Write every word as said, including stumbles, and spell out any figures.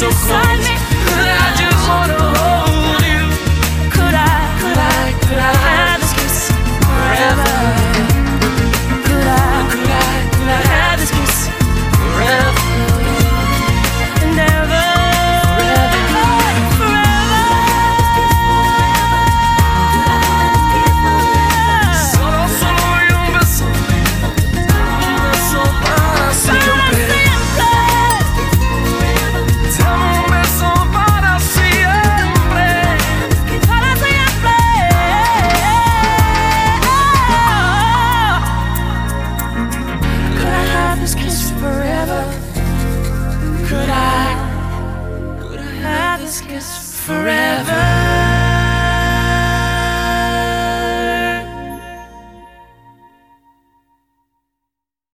so close. I just wanna hold you. Could I, could I, could I have this kiss forever? Could I, Could I, could I have this kiss forever and ever? Solo, solo y un beso, un beso para siempre. Dame un beso para siempre. Para siempre. Could I have this kiss forever? Could I, could I have this kiss forever?